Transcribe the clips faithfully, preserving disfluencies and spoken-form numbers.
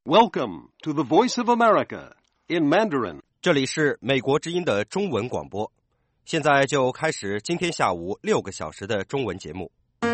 Welcome to the Voice of America in Mandarin. 这里是美国之音的中文广播，现在就开始今天下午六个小时的中文节目。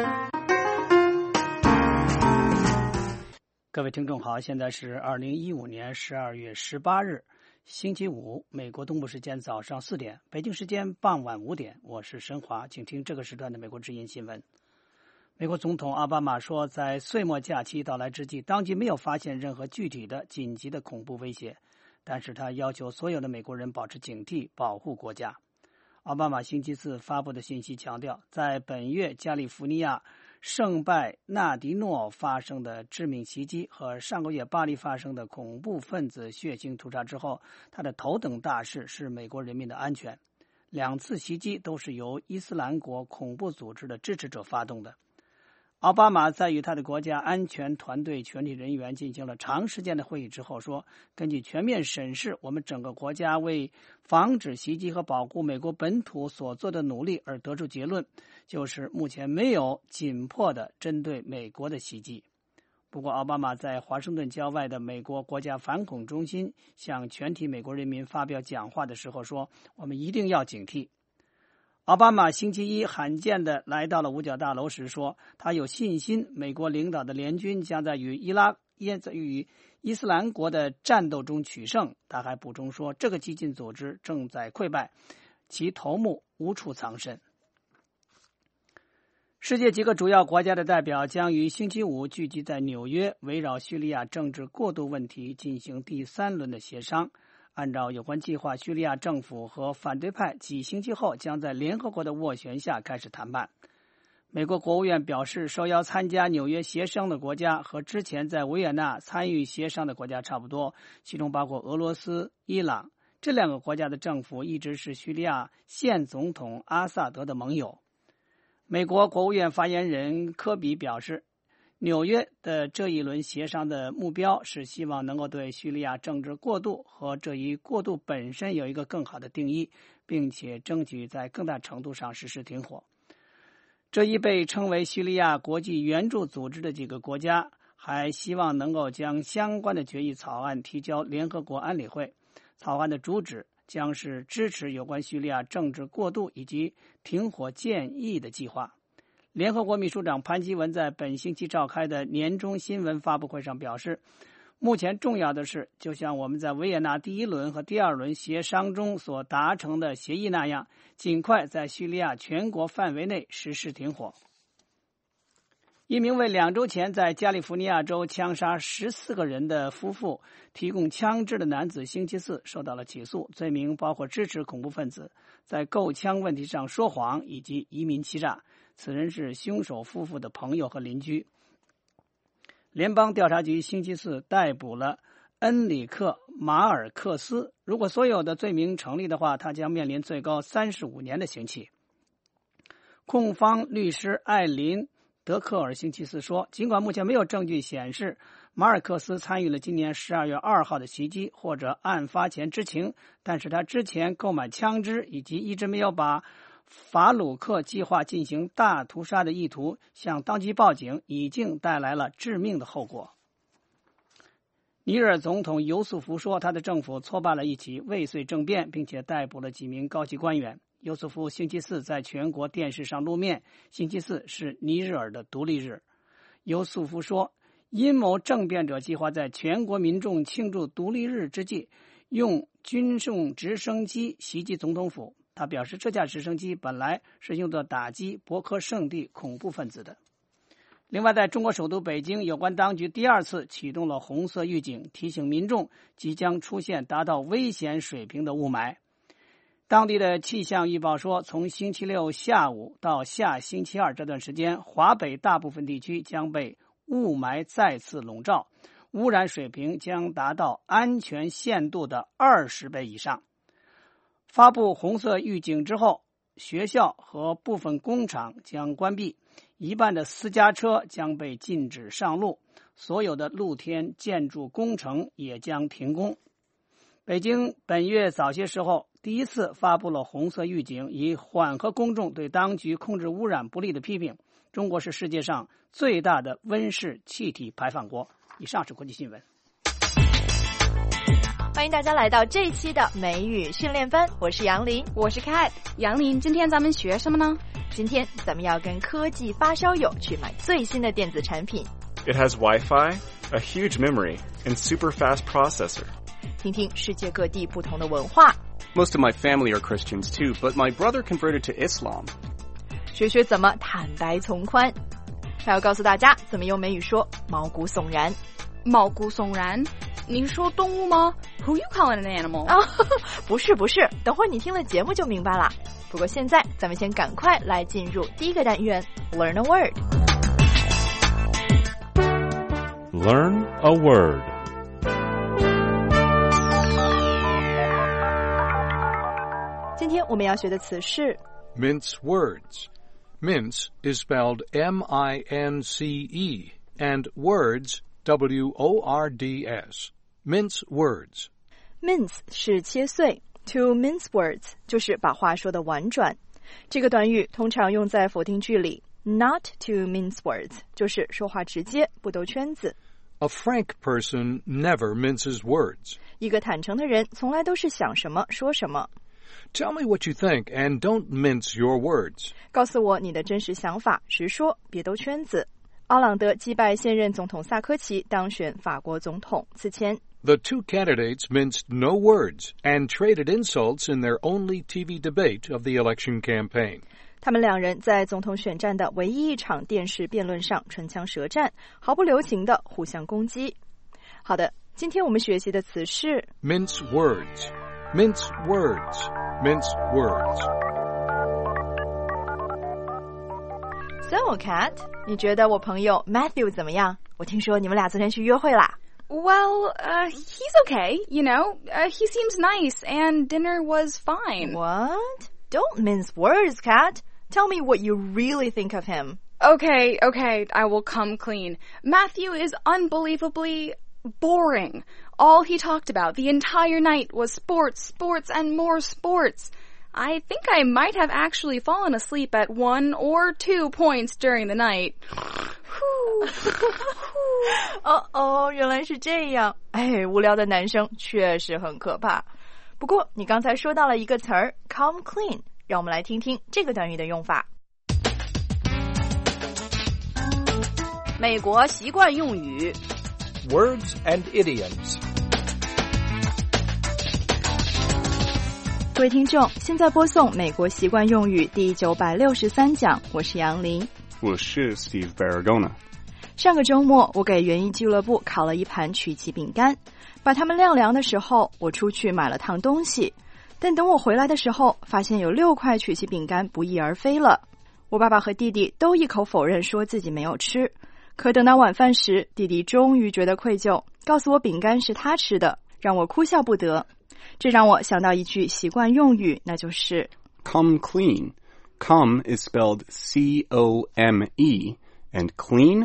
各位听众好，现在是二零一五年十二月十八日，星期五，美国东部时间早上四点，北京时间傍晚五点，我是申华，请听这个时段的美国之音新闻。美国总统奥巴马说，在岁末假期到来之际，当局没有发现任何具体的紧急的恐怖威胁，但是他要求所有的美国人保持警惕，保护国家。奥巴马星期四发布的信息强调，在本月加利福尼亚圣拜纳迪诺发生的致命袭击和上个月巴黎发生的恐怖分子血腥屠杀之后，他的头等大事是美国人民的安全。两次袭击都是由伊斯兰国恐怖组织的支持者发动的。奥巴马在与他的国家安全团队全体人员进行了长时间的会议之后说，根据全面审视我们整个国家为防止袭击和保护美国本土所做的努力而得出结论，就是目前没有紧迫的针对美国的袭击。不过奥巴马在华盛顿郊外的美国国家反恐中心向全体美国人民发表讲话的时候说，我们一定要警惕。奥巴马星期一罕见地来到了五角大楼时说，他有信心美国领导的联军将在与伊拉与伊斯兰国的战斗中取胜。他还补充说，这个激进组织正在溃败，其头目无处藏身。世界几个主要国家的代表将于星期五聚集在纽约，围绕叙利亚政治过渡问题进行第三轮的协商。按照有关计划，叙利亚政府和反对派几星期后将在联合国的斡旋下开始谈判。美国国务院表示，受邀参加纽约协商的国家和之前在维也纳参与协商的国家差不多，其中包括俄罗斯、伊朗。这两个国家的政府一直是叙利亚现总统阿萨德的盟友。美国国务院发言人科比表示，纽约的这一轮协商的目标是希望能够对叙利亚政治过渡和这一过渡本身有一个更好的定义，并且争取在更大程度上实施停火。这一被称为叙利亚国际援助组织的几个国家还希望能够将相关的决议草案提交联合国安理会。草案的主旨将是支持有关叙利亚政治过渡以及停火建议的计划。联合国秘书长潘基文在本星期召开的年终新闻发布会上表示，目前重要的是，就像我们在维也纳第一轮和第二轮协商中所达成的协议那样，尽快在叙利亚全国范围内实施停火。一名为两周前在加利福尼亚州枪杀十四个人的夫妇提供枪支的男子星期四受到了起诉，罪名包括支持恐怖分子、在购枪问题上说谎以及移民欺诈。此人是凶手夫妇的朋友和邻居。联邦调查局星期四逮捕了恩里克·马尔克斯，如果所有的罪名成立的话，他将面临最高三十五年的刑期。控方律师艾琳·德克尔星期四说，尽管目前没有证据显示马尔克斯参与了今年十二月二号的袭击或者案发前知情，但是他之前购买枪支以及一直没有把法鲁克计划进行大屠杀的意图向当局报警，已经带来了致命的后果。尼日尔总统尤素福说，他的政府挫败了一起未遂政变，并且逮捕了几名高级官员。尤素福星期四在全国电视上露面，星期四是尼日尔的独立日。尤素福说，阴谋政变者计划在全国民众庆祝独立日之际，用军用直升机袭击总统府。他表示，这架直升机本来是用作打击博科圣地恐怖分子的。另外，在中国首都北京，有关当局第二次启动了红色预警，提醒民众即将出现达到危险水平的雾霾。当地的气象预报说，从星期六下午到下星期二这段时间，华北大部分地区将被雾霾再次笼罩，污染水平将达到安全限度的二十倍以上。发布红色预警之后，学校和部分工厂将关闭，一半的私家车将被禁止上路，所有的露天建筑工程也将停工。北京本月早些时候第一次发布了红色预警，以缓和公众对当局控制污染不力的批评。中国是世界上最大的温室气体排放国。以上是国际新闻。 欢迎大家来到这一期的美语训练班，我是杨林， 我是 Kat。 杨林，今天咱们学什么呢？ 今天咱们要跟科技发烧友去买最新的电子产品。 It has Wi-Fi, a huge memory, and super fast processor. 听听世界各地不同的文化。 Most of my family are Christians too, but my brother converted to Islam. 学学怎么坦白从宽。还要告诉大家怎么用美语说毛骨悚然。 毛骨悚然？你是说动物吗？ Who you calling an animal? 啊，不是不是，等会儿你听了节目就明白了。不过现在咱们先赶快来进入第一个单元 Learn a word。 Learn a word. 今天我们要学的词是 Mince words. Mince is spelled M I N C E, and words, W O R D S. Mince words. Mince 是切碎， To mince words 就是把话说得婉转。这个短语通常用在否定句里， Not to mince words 就是说话直接，不兜圈子。 A frank person never minces words. 一个坦诚的人从来都是想什么说什么。 Tell me what you think and don't mince your words. 告诉我你的真实想法，直说，别兜圈子。奥朗德击败现任总统萨科齐，当选法国总统。此前 The two candidates minced no words and traded insults in their only T V debate of the election campaign. 他们两人在总统选战的唯一一场电视辩论上唇枪舌战，毫不留情地互相攻击。好的，今天我们学习的词是 Mince words. Mince words. Mince words. So, Kat, 你觉得我朋友 Matthew 怎么样？我听说你们俩昨天去约会啦。 Well, uh, he's okay, you know. Uh, he seems nice, and dinner was fine. What? Don't mince words, Kat. Tell me what you really think of him. Okay, okay, I will come clean. Matthew is unbelievably boring. All he talked about the entire night was sports, sports, and more sports. I think I might have actually fallen asleep at one or two points during the night. 哦哦，原来是这样。哎，无聊的男生确实很可怕。不过你刚才说到了一个词儿 come clean， 让我们来听听这个短语的用法。 美国习惯用语 Words and idioms。 各位听众，现在播送美国习惯用语第九百六十三讲，我是杨林， 我是 Steve Baragona。 上个周末，我给园艺俱乐部烤了一盘曲奇饼干，把它们晾凉的时候，我出去买了趟东西，但等我回来的时候，发现有六块曲奇饼干不翼而飞了。我爸爸和弟弟都一口否认，说自己没有吃。可等到晚饭时，弟弟终于觉得愧疚，告诉我饼干是他吃的，让我哭笑不得。这让我想到一句习惯用语，那就是 Come clean. Come is spelled C O M E, and clean,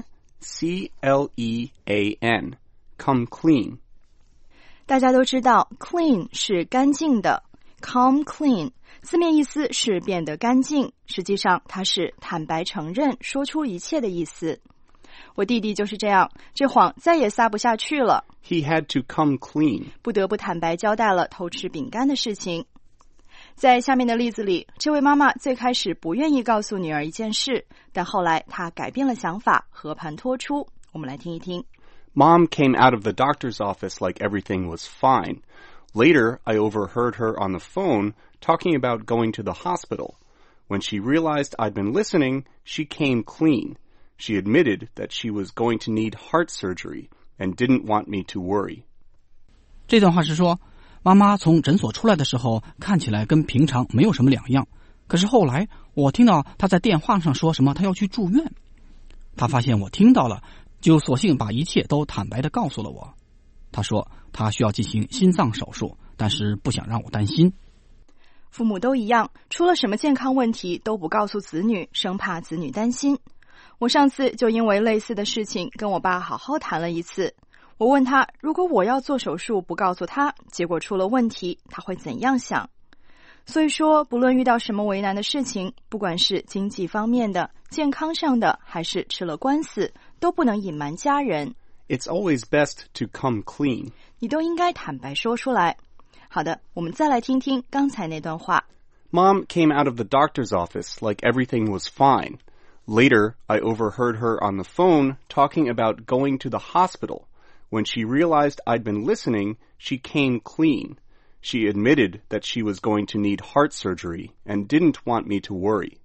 C L E A N. Come clean. 大家都知道 clean 是干净的， come clean 字面意思是变得干净，实际上它是坦白承认，说出一切的意思。我弟弟就是这样，这谎再也撒不下去了。 He had to come clean. 不得不坦白交代了偷吃饼干的事情。在下面的例子里，这位妈妈最开始不愿意告诉女儿一件事，但后来她改变了想法，和盘托出。我们来听一听。 Mom came out of the doctor's office like everything was fine. Later, I overheard her on the phone talking about going to the hospital. When she realized I'd been listening, she came clean.She admitted that she was going to need heart surgery and didn't want me to worry. 这段话是说，妈妈从诊所出来的时候看起来跟平常没有什么两样，可是后来我听到她在电话上说什么她要去住院。她发现我听到了，就索性把一切都坦白地告诉了我。她说她需要进行心脏手术，但是不想让我担心。 父母都一样，出了什么健康问题都不告诉子女，生怕子女担心。我上次就因为类似的事情跟我爸好好谈了一次。我问他，如果我要做手术不告诉他，结果出了问题，他会怎样想？所以说，不论遇到什么为难的事情，不管是经济方面的、健康上的，还是吃了官司，都不能隐瞒家人。 It's always best to come clean. 你都应该坦白说出来。好的，我们再来听听刚才那段话。 Mom came out of the doctor's office like everything was fine. Later, I overheard her on the phone talking about going to the hospital. When she realized I'd been listening, she came clean. She admitted that she was going to need heart surgery and didn't want me to worry.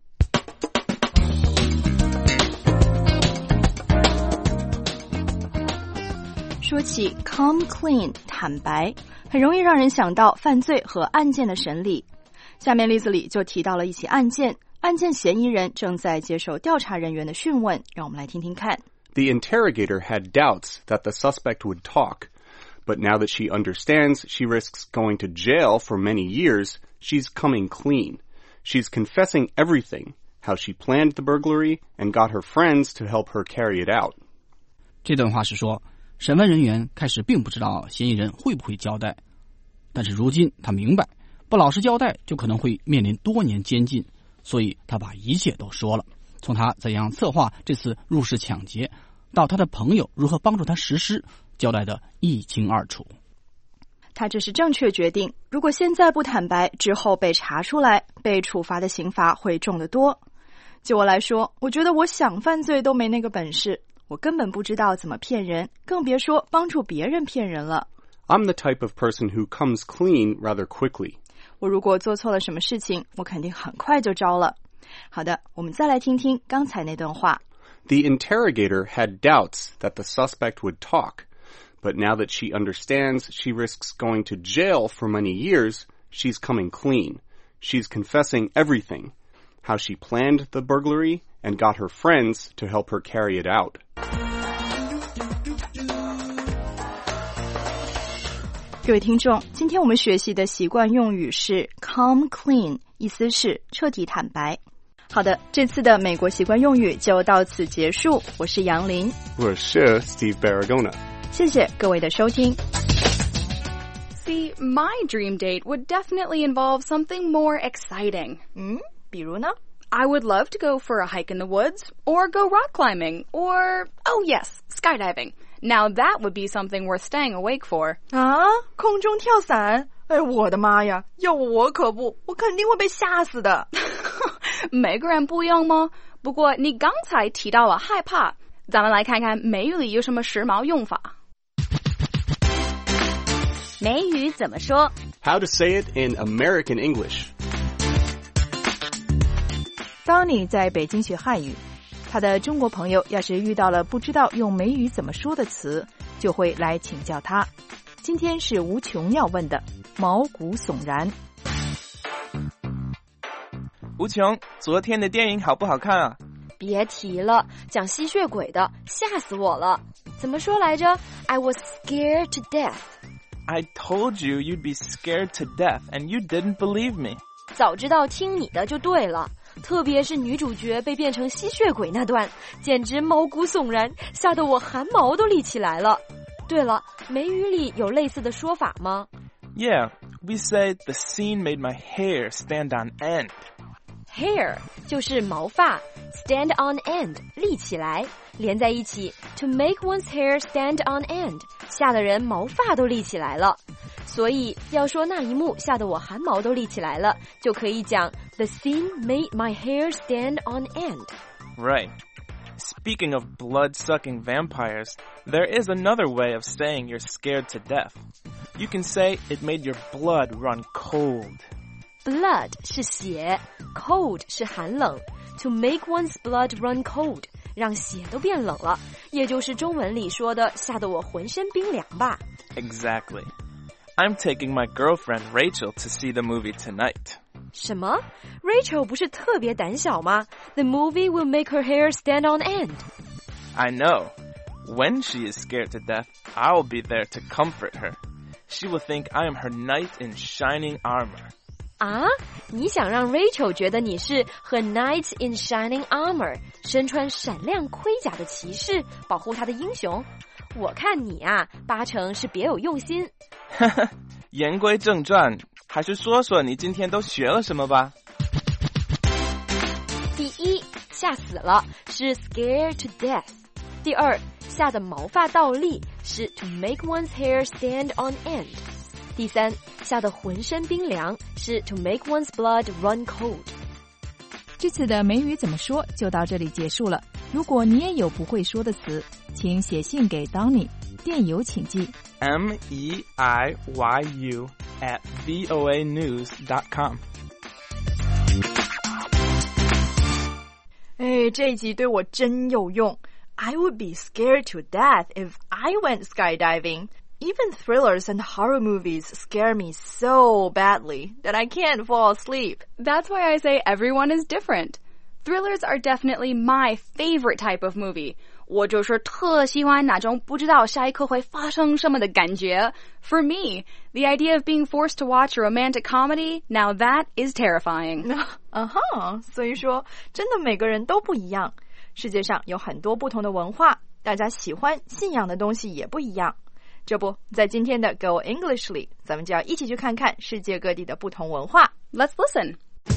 说起 come clean 坦白，很容易让人想到犯罪和案件的审理。下面例子里就提到了一起案件，案件嫌疑人正在接受调查人员的讯问，让我们来听听看。 The interrogator had doubts that the suspect would talk, but now that she understands she risks going to jail for many years, she's coming clean. She's confessing everything, how she planned the burglary and got her friends to help her carry it out. 这段话是说，审问人员开始并不知道嫌疑人会不会交代，但是如今他明白，不老实交代就可能会面临多年监禁，所以他把一切都说了，从他怎样策划这次入室抢劫，到他的朋友如何帮助他实施，交代得一清二楚。 他这是正确决定，如果现在不坦白，之后被查出来，被处罚的刑罚会重得多。就我来说，我觉得我想犯罪都没那个本事，我根本不知道怎么骗人，更别说帮助别人骗人了。 I'm the type of person who comes clean rather quickly. 我如果做错了什么事情，我肯定很快就招了。好的，我们再来听听刚才那段话。 The interrogator had doubts that the suspect would talk, but now that she understands she risks going to jail for many years, she's coming clean. She's confessing everything, how she planned the burglary and got her friends to help her carry it out. 各位听众，今天我们学习的习惯用语是 come clean， 意思是彻底坦白。好的，这次的美国习惯用语就到此结束。我是杨林， 我是 Steve Baragona。 谢谢各位的收听。 See, my dream date would definitely involve something more exciting. 嗯，比如呢？ I would love to go for a hike in the woods, or go rock climbing, or, oh yes, skydiving. Now that would be something worth staying awake for. 啊，空中跳伞？哎，我的妈呀，要我可不，我肯定会被吓死的。 每个人不一样吗？不过你刚才提到了害怕，咱们来看看美语里有什么时髦用法。 美语怎么说？ How to say it in American English. 当你在北京学汉语，他的中国朋友要是遇到了不知道用美语怎么说的词，就会来请教他。今天是吴琼要问的，毛骨悚然。 吴琼，昨天的电影好不好看啊？ 别提了，讲吸血鬼的，吓死我了。怎么说来着？ I was scared to death. I told you you'd be scared to death, and you didn't believe me. 早知道听你的就对了，特别是女主角被变成吸血鬼那段，简直毛骨悚然，吓得我汗毛都立起来了。对了，美语里有类似的说法吗？ Yeah, we say the scene made my hair stand on end.Hair 就是毛发 stand on end 立起来连在一起 to make one's hair stand on end 吓得人毛发都立起来了，所以要说那一幕吓得我汗毛都立起来了，就可以讲 the scene made my hair stand on end. Right. Speaking of blood-sucking vampires, there is another way of saying you're scared to death. You can say it made your blood run cold.Blood 是血 cold 是寒冷 to make one's blood run cold 让血都变冷了，也就是中文里说的吓得我浑身冰凉吧。 Exactly. I'm taking my girlfriend Rachel to see the movie tonight. 什么？ Rachel 不是特别胆小吗？ The movie will make her hair stand on end. I know. When she is scared to death, I'll be there to comfort her. She will think I am her knight in shining armor. 啊，你想让 Rachel 觉得你是 her knight in shining armor 身穿闪亮盔甲的骑士，保护她的英雄？我看你啊，八成是别有用心。 言归正传，还是说说你今天都学了什么吧。 第一，吓死了是 scared to death。第二， 下的毛发倒立是 to make one's hair stand on end。第三，吓得浑身冰凉是 to make one's blood run cold。 这次的美语怎么说就到这里结束了。如果你也有不会说的词，请写信给 Donny， 电邮请寄 M E I Y U at V O A news dot com。 哎，这一集对我真有用。I would be scared to death if I went skydiving. Even thrillers and horror movies scare me so badly that I can't fall asleep. That's why I say everyone is different. Thrillers are definitely my favorite type of movie. 我就是特喜欢那种不知道下一刻会发生什么的感觉。For me, the idea of being forced to watch a romantic comedy, now that is terrifying. 啊哈，所以说真的每个人都不一样。世界上有很多不同的文化，大家喜欢信仰的东西也不一样。这不，在今天的 Go English 里，咱们就要一起去看看世界各地的不同文化。 Let's listen.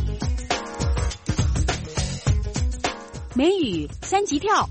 美语三级跳。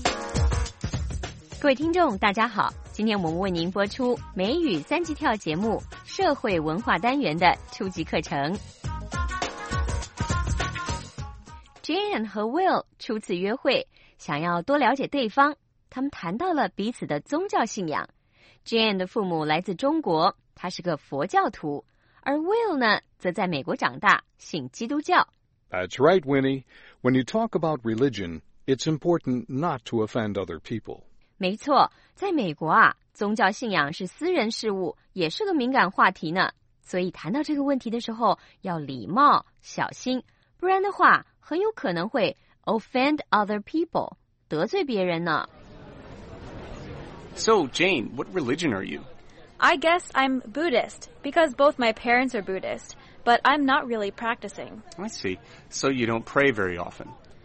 各位听众大家好，今天我们为您播出美语三级跳节目社会文化单元的初级课程。Jane 和 Will 初次约会，想要多了解对方，他们谈到了彼此的宗教信仰。Jane 的父母来自中国，他是个佛教徒，而 Will 呢，则在美国长大，信基督教。 That's right, Winnie. When you talk about religion, it's important not to offend other people. 没错，在美国啊，宗教信仰是私人事务，也是个敏感话题呢。所以谈到这个问题的时候，要礼貌、小心，不然的话，很有可能会 offend other people， 得罪别人呢。 So, Jane, what religion are you? I guess I'm Buddhist, because both my parents are Buddhist, but I'm not really practicing. I see. So you don't pray very often?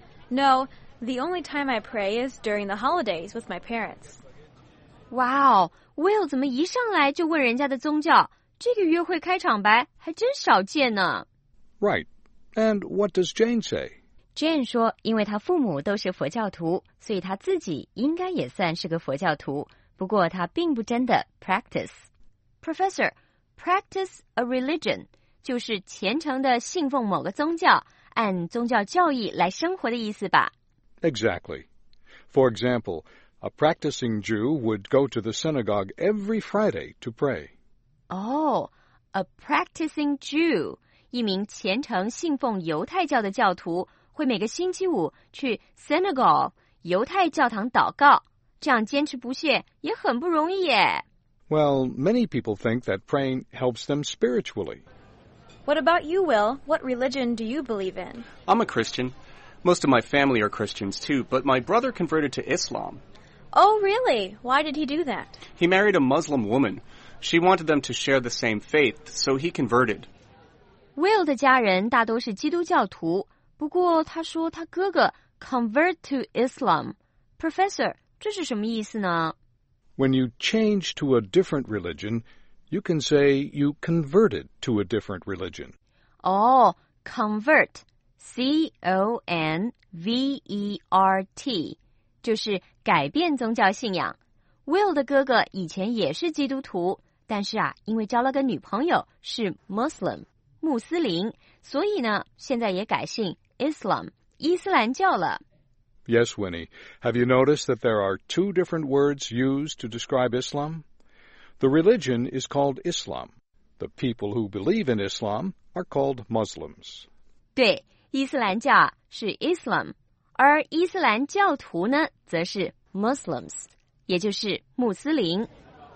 No, the only time I pray is during the holidays with my parents. 哇哦 Will 怎么一上来就问人家的宗教？这个约会开场白还真少见呢。 Right. And what does Jane say? Jane 说，因为她父母都是佛教徒，所以她自己应该也算是个佛教徒。不过她并不真的 practice. Professor, practice a religion 就是虔诚的信奉某个宗教，按宗教教义来生活的意思吧？ Exactly. For example, a practicing Jew would go to the synagogue every Friday to pray. Oh, a practicing Jew, 一名虔诚信奉犹太教的教徒，会每个星期五去 synagogue 犹太教堂祷告，这样坚持不懈也很不容易耶。 Well, many people think that praying helps them spiritually. What about you, Will? What religion do you believe in? I'm a Christian. Most of my family are Christians too, but my brother converted to Islam. Oh, really? Why did he do that? He married a Muslim woman. She wanted them to share the same faith, so he converted. Will 的家人大都是基督教徒，不过他说他哥哥 convert to Islam. Professor, 这是什么意思呢？ When you change to a different religion, you can say you converted to a different religion. Oh, convert, C O N V E R T, 就是改变宗教信仰。Will 的哥哥以前也是基督徒，但是啊，因为交了个女朋友是 Muslim, 穆斯林，所以呢，现在也改信 Islam, 伊斯兰教了。 Yes, Winnie. Have you noticed that there are two different words used to describe Islam? The religion is called Islam. The people who believe in Islam are called Muslims. 对，伊斯兰教是 Islam, 而伊斯兰教徒呢，则是 Muslims, 也就是穆斯林。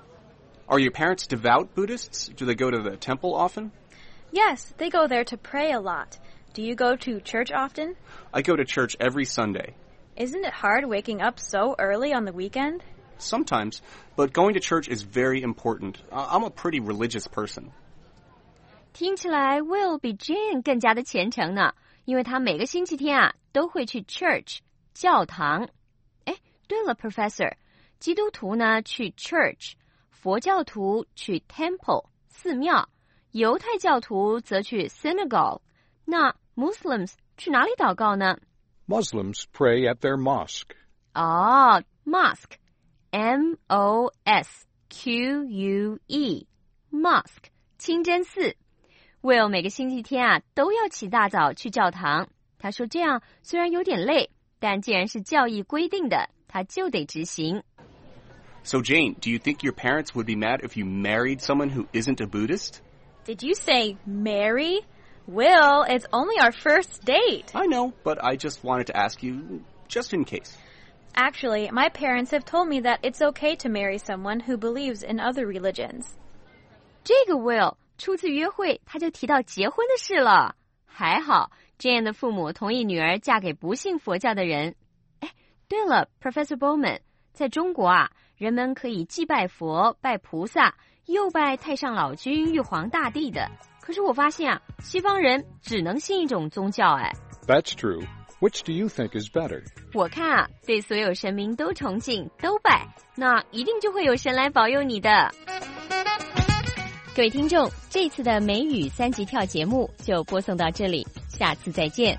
Are your parents devout Buddhists? Do they go to the temple often? Yes, they go there to pray a lot. Do you go to church often? I go to church every Sunday. Isn't it hard waking up so early on the weekend? Sometimes, but going to church is very important. I'm a pretty religious person. 听起来 Will 比 Jane 更加的虔诚呢，因为他每个星期天啊都会去 church 教堂。哎，对了 Professor, 基督徒呢去 church, 佛教徒去 temple 寺庙，犹太教徒则去 synagogue. 那 Muslims 去哪里祷告呢？ Muslims pray at their mosque. 哦 mosque, M O S Q U E Mosque 清真寺。Will 每个星期天啊都要起大早去教堂。他说这样虽然有点累，但既然是教义规定的，他就得执行。 So Jane, do you think your parents would be mad if you married someone who isn't a Buddhist? Did you say marry? Will, it's only our first date. I know, but I just wanted to ask you, just in case. Actually, my parents have told me that it's okay to marry someone who believes in other religions. 这个 Will 初次约会他就提到结婚的事了。还好 Jane 的父母同意女儿嫁给不信佛教的人。哎，对了 Professor Bowman， 在中国啊，人们可以既拜佛拜菩萨，又拜太上老君玉皇大帝的。可是我发现啊，西方人只能信一种宗教。哎 That's true. Which do you think is better? 我看啊，对所有神明都崇敬都拜，那一定就会有神来保佑你的。各位听众，这次的美语三级跳节目就播送到这里，下次再见。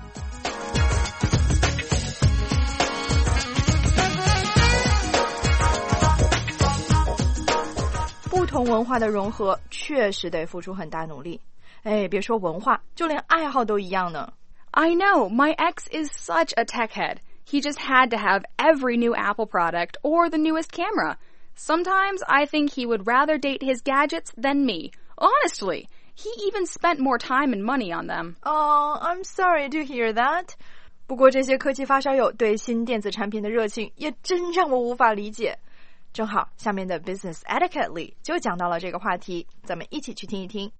不同文化的融合确实得付出很大努力。哎，别说文化，就连爱好都一样呢。 I know, my ex is such a tech head. He just had to have every new Apple product or the newest camera. Sometimes I think he would rather date his gadgets than me. Honestly, he even spent more time and money on them. Oh, I'm sorry to hear that. 不过这些科技发烧友对新电子产品的热情也真让我无法理解。正好下面的 Business Etiquette 里就讲到了这个话题，咱们一起去听一听。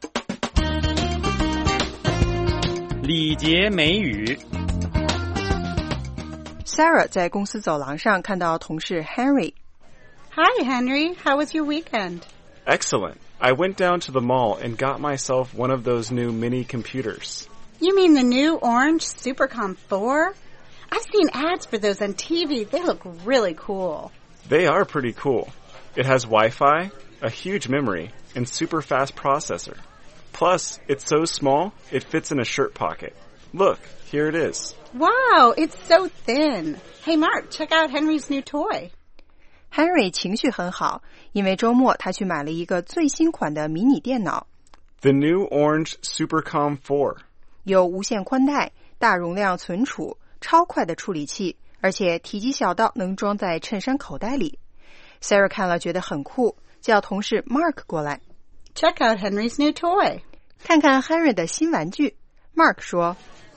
礼节美语。 Sarah 在公司走廊上看到同事 Henry。Hi, Henry. How was your weekend? Excellent. I went down to the mall and got myself one of those new mini computers. You mean the new orange Supercom four? I've seen ads for those on T V. They look really cool. They are pretty cool. It has Wi-Fi, a huge memory, and super fast processor. Plus, it's so small, it fits in a shirt pocket. Look, here it is. Wow, it's so thin. Hey, Mark, check out Henry's new toy. Henry 情绪很好，因为周末他去买了一个最新款的迷你电脑。 The new orange Supercom four. 有无线宽带、大容量存储、超快的处理器，而且体积小到能装在衬衫口袋里。Sarah 看了觉得很酷，叫同事 Mark 过来。 Check out Henry's new toy. 看看 Henry 的新玩具。Mark 说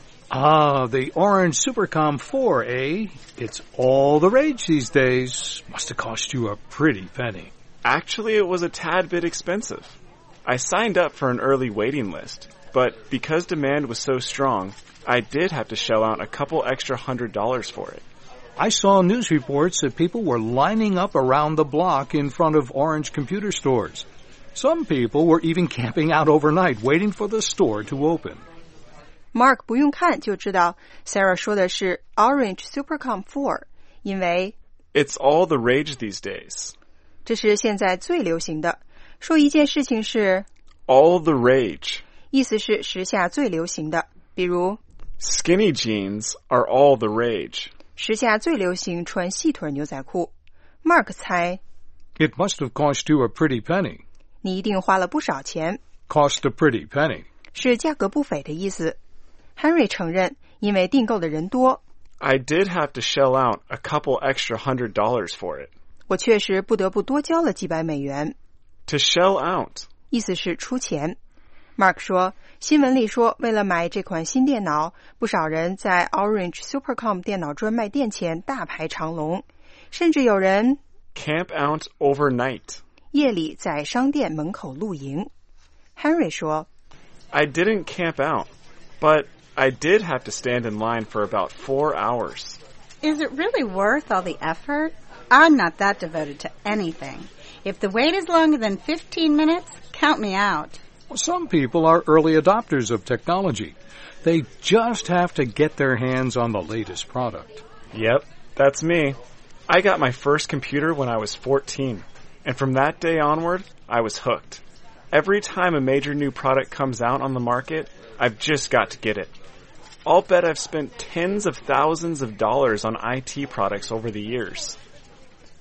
Ah, the orange Supercom four, eh? It's all the rage these days. Must have cost you a pretty penny. Actually, it was a tad bit expensive. I signed up for an early waiting list, but because demand was so strong, I did have to shell out a couple extra hundred dollars for it. I saw news reports that people were lining up around the block in front of Orange computer stores. Some people were even camping out overnight waiting for the store to open.Mark 不用看就知道 Sarah 说的是 Orange Supercom four， 因为 It's all the rage these days. 这是现在最流行的。说一件事情是 all the rage， 意思是时下最流行的。比如 Skinny jeans are all the rage， 时下最流行穿细腿牛仔裤。Mark 猜 It must have cost you a pretty penny. 你一定花了不少钱。 Cost a pretty penny. 是价格不菲的意思。Henry 承认，因为订购的人多 I did have to shell out a couple extra hundred dollars for it. 我确实不得不多交了几百美元。 To shell out 意思是出钱。Mark 说，新闻里说，为了买这款新电脑，不少人在 Orange Supercom 电脑专卖店前大排长龙，甚至有人 camp out overnight 夜里在商店门口露营。Henry 说 I didn't camp out, but I did have to stand in line for about four hours. Is it really worth all the effort? I'm not that devoted to anything. If the wait is longer than fifteen minutes, count me out. Some people are early adopters of technology. They just have to get their hands on the latest product. Yep, that's me. I got my first computer when I was fourteen, and from that day onward, I was hooked. Every time a major new product comes out on the market, I've just got to get it. I'll bet I've spent tens of thousands of dollars on I T products over the years.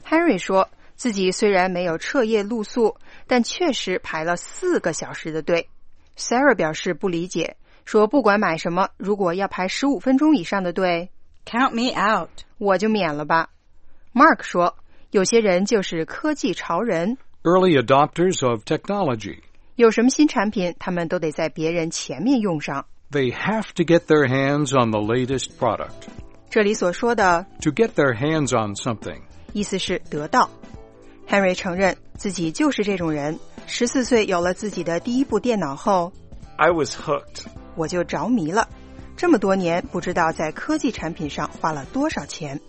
Henry 说自己虽然没有彻夜露宿，但确实排了四个小时的队。Sarah 表示不理解，说不管买什么，如果要排十五分钟以上的队 ，Count me out， 我就免了吧。Mark 说有些人就是科技潮人 ，Early adopters of technology， 有什么新产品，他们都得在别人前面用上。 They have to get their hands on the latest product。 这里所说的 to get their hands on something， 意思是得到。Henry 承认自己就是这种人。十四岁有了自己的第一部电脑后 I was hooked， 我就着迷了。这么多年，不知道在科技产品上花了多少钱。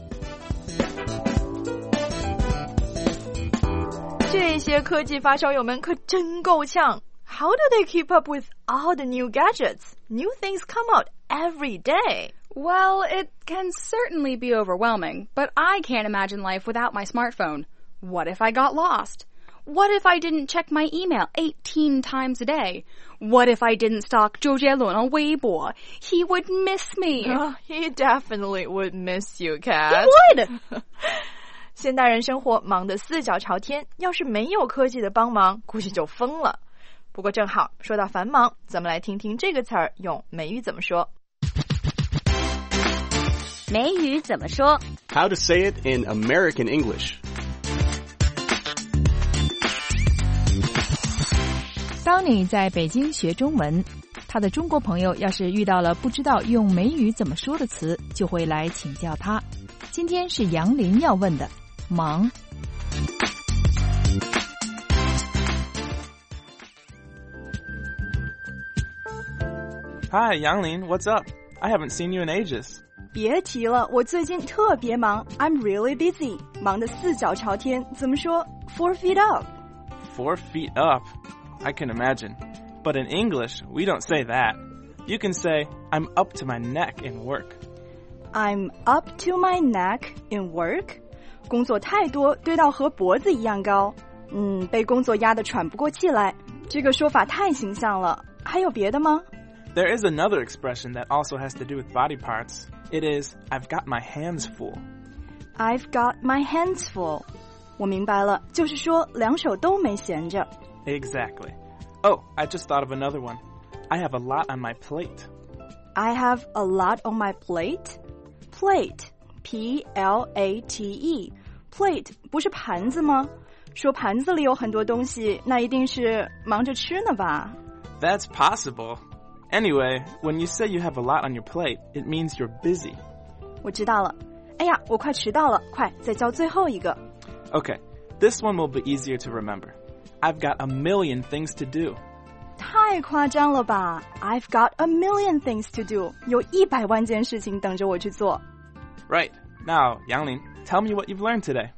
这些科技发烧友们可真够呛。How do they keep up with all the new gadgets? New things come out every day. Well, it can certainly be overwhelming, but I can't imagine life without my smartphone. What if I got lost? What if I didn't check my email eighteen times a day? What if I didn't stalk Zhou Jielun on Weibo? He would miss me. Oh, he definitely would miss you, Kat. He would! 现代人生活忙得四脚朝天，要是没有科技的帮忙，估计就疯了。不过正好说到繁忙，咱们来听听这个词儿用美语怎么说。 美语怎么说 How to say it in American English。 当你在北京学中文，他的中国朋友要是遇到了不知道用美语怎么说的词，就会来请教他。今天是杨林要问的，忙。 Hi, Yanglin, what's up? I haven't seen you in ages. 别提了，我最近特别忙 I'm really busy. 忙得四脚朝天，怎么说 Four feet up. Four feet up? I can imagine. But in English, we don't say that. You can say, I'm up to my neck in work. I'm up to my neck in work? 工作太多，堆到和脖子一样高。嗯，被工作压得喘不过气来。这个说法太形象了。还有别的吗？ There is another expression that also has to do with body parts. It is, I've got my hands full. I've got my hands full. 我明白了，就是说两手都没闲着。 Exactly. Oh, I just thought of another one. I have a lot on my plate. I have a lot on my plate? Plate, P L A T E. Plate 不是盘子吗？说盘子里有很多东西，那一定是忙着吃呢吧？ That's possible. Anyway, when you say you have a lot on your plate, it means you're busy. 我知道了。哎呀，我快迟到了，快再教最后一个。 Okay, this one will be easier to remember. I've got a million things to do. 太夸张了吧 I've got a million things to do. 有一百万件事情等着我去做。 Right. Now, Yanglin, tell me what you've learned today.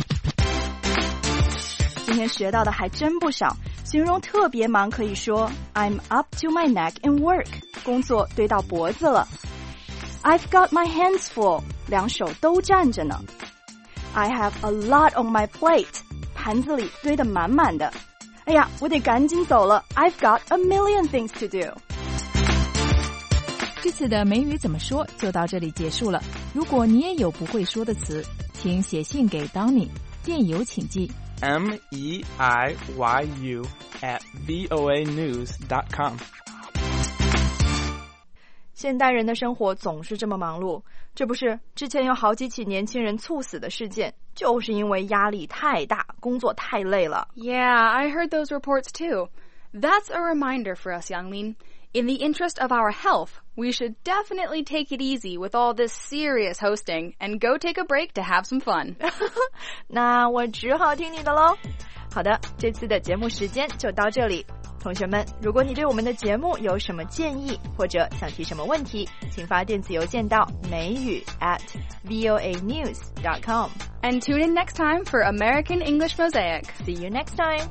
今天学到的还真不少。形容特别忙可以说 I'm up to my neck in work. 工作堆到脖子了。I've got my hands full. 两手都站着呢。I have a lot on my plate. 盘子里堆得满满的。哎呀，我得赶紧走了。I've got a million things to do. 这次的美语怎么说就到这里结束了。如果你也有不会说的词，请写信给 Donny， 电邮请寄 M E I Y U at V O A news dot com。 现代人的生活总是这么忙碌，这不是之前有好几起年轻人猝死的事件，就是因为压力太大，工作太累了。 Yeah, I heard those reports too. That's a reminder for us, Yanglin. In the interest of our health, we should definitely take it easy with all this serious hosting and go take a break to have some fun. 那我只好听你的咯。好的，这次的节目时间就到这里。同学们，如果你对我们的节目有什么建议，或者想提什么问题，请发电子邮件到美语 at V O A news dot com. And tune in next time for American English Mosaic. See you next time.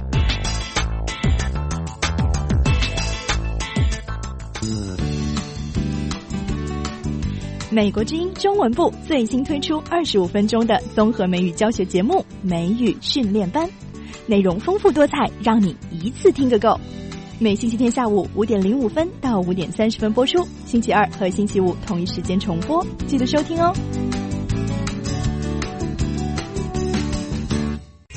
美国之音中文部最新推出二十五分钟的综合美语教学节目美语训练班，内容丰富多彩，让你一次听个够。每星期天下午五点零五分到五点三十分播出，星期二和星期五同一时间重播，记得收听哦。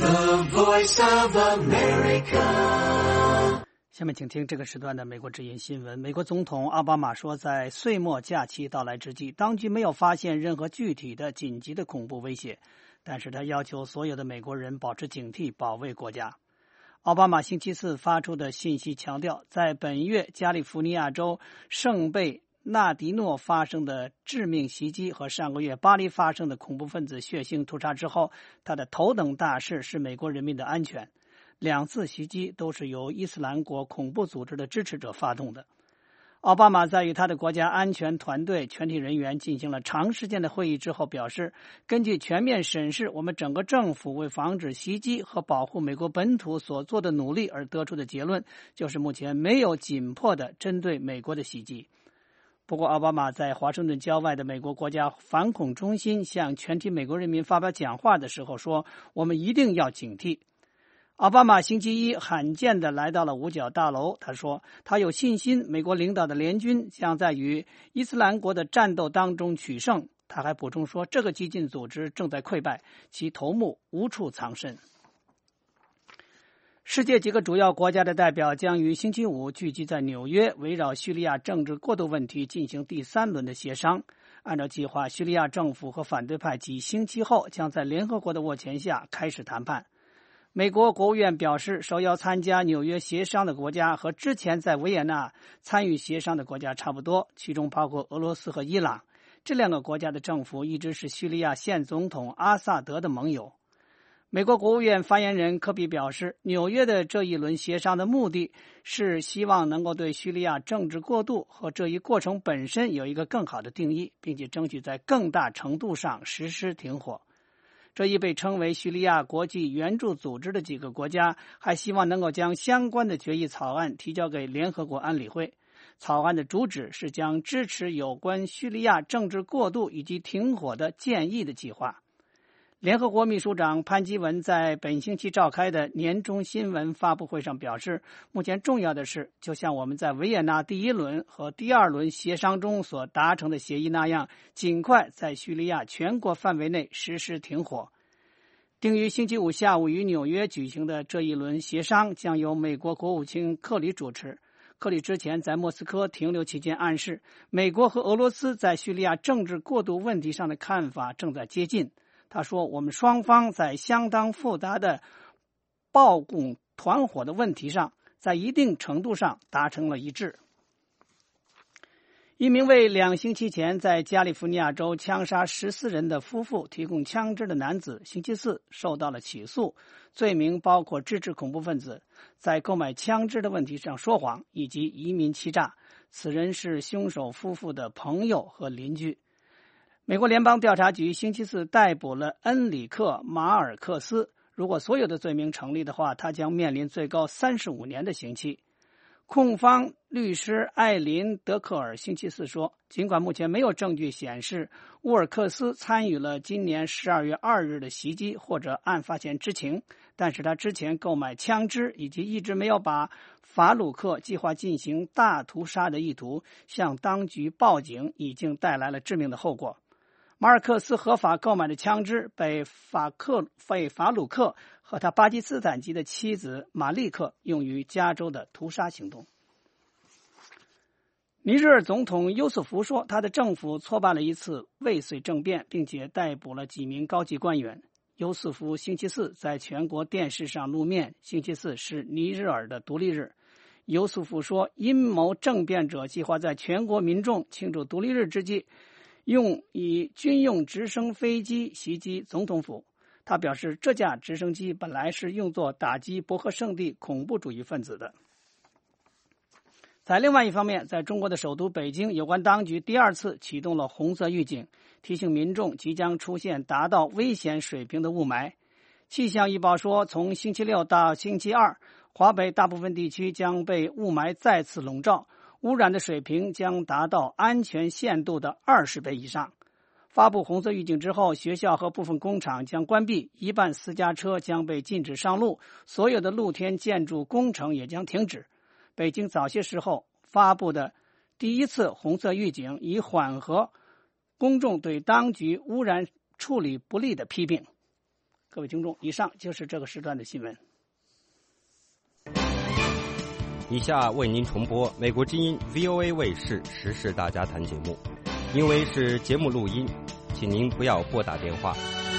The Voice of America. 下面请听这个时段的美国之音新闻。美国总统奥巴马说，在岁末假期到来之际，当局没有发现任何具体的紧急的恐怖威胁，但是他要求所有的美国人保持警惕，保卫国家。奥巴马星期四发出的信息强调，在本月加利福尼亚州圣贝纳迪诺发生的致命袭击和上个月巴黎发生的恐怖分子血腥屠杀之后，他的头等大事是美国人民的安全。两次袭击都是由伊斯兰国恐怖组织的支持者发动的。奥巴马在与他的国家安全团队全体人员进行了长时间的会议之后表示，根据全面审视我们整个政府为防止袭击和保护美国本土所做的努力而得出的结论，就是目前没有紧迫的针对美国的袭击。不过，奥巴马在华盛顿郊外的美国国家反恐中心向全体美国人民发表讲话的时候说，我们一定要警惕。奥巴马星期一罕见地来到了五角大楼，他说他有信心美国领导的联军将在与伊斯兰国的战斗当中取胜。他还补充说，这个激进组织正在溃败，其头目无处藏身。世界几个主要国家的代表将于星期五聚集在纽约，围绕叙利亚政治过渡问题进行第三轮的协商。按照计划，叙利亚政府和反对派几星期后将在联合国的斡旋下开始谈判。美国国务院表示，受邀参加纽约协商的国家和之前在维也纳参与协商的国家差不多，其中包括俄罗斯和伊朗。这两个国家的政府一直是叙利亚现总统阿萨德的盟友。美国国务院发言人科比表示，纽约的这一轮协商的目的是希望能够对叙利亚政治过渡和这一过程本身有一个更好的定义，并且争取在更大程度上实施停火。这一被称为叙利亚国际援助组织的几个国家还希望能够将相关的决议草案提交给联合国安理会。草案的主旨是将支持有关叙利亚政治过渡以及停火的建议的计划。联合国秘书长潘基文在本星期召开的年终新闻发布会上表示，目前重要的是，就像我们在维也纳第一轮和第二轮协商中所达成的协议那样，尽快在叙利亚全国范围内实施停火。定于星期五下午于纽约举行的这一轮协商将由美国国务卿克里主持。克里之前在莫斯科停留期间暗示，美国和俄罗斯在叙利亚政治过渡问题上的看法正在接近。他说，我们双方在相当复杂的暴攻团伙的问题上，在一定程度上达成了一致。一名为两星期前在加利福尼亚州枪杀十四人的夫妇提供枪支的男子，星期四受到了起诉，罪名包括支持恐怖分子、在购买枪支的问题上说谎以及移民欺诈。此人是凶手夫妇的朋友和邻居。美国联邦调查局星期四逮捕了恩里克·马尔克斯，如果所有的罪名成立的话，他将面临最高三十五年的刑期。控方律师艾琳·德克尔星期四说，尽管目前没有证据显示乌尔克斯参与了今年十二月二日的袭击或者案发前知情，但是他之前购买枪支以及一直没有把法鲁克计划进行大屠杀的意图向当局报警，已经带来了致命的后果。马尔克斯合法购买的枪支被法克被法鲁克和他巴基斯坦籍的妻子马利克用于加州的屠杀行动。尼日尔总统优素福说，他的政府挫败了一次未遂政变，并且逮捕了几名高级官员。优素福星期四在全国电视上露面，星期四是尼日尔的独立日。优素福说，阴谋政变者计划在全国民众庆祝独立日之际用以军用直升飞机袭击总统府。他表示，这架直升机本来是用作打击博荷圣地恐怖主义分子的。在另外一方面，在中国的首都北京，有关当局第二次启动了红色预警，提醒民众即将出现达到危险水平的雾霾。气象预报说，从星期六到星期二，华北大部分地区将被雾霾再次笼罩，污染的水平将达到安全限度的二十倍以上。发布红色预警之后，学校和部分工厂将关闭，一半私家车将被禁止上路，所有的露天建筑工程也将停止。北京早些时候发布的第一次红色预警，以缓和公众对当局污染处理不力的批评。 各位听众，以上就是这个时段的新闻。 以下为您重播美国之音 V O A 卫视时事大家谈节目，因为是节目录音，请您不要拨打电话。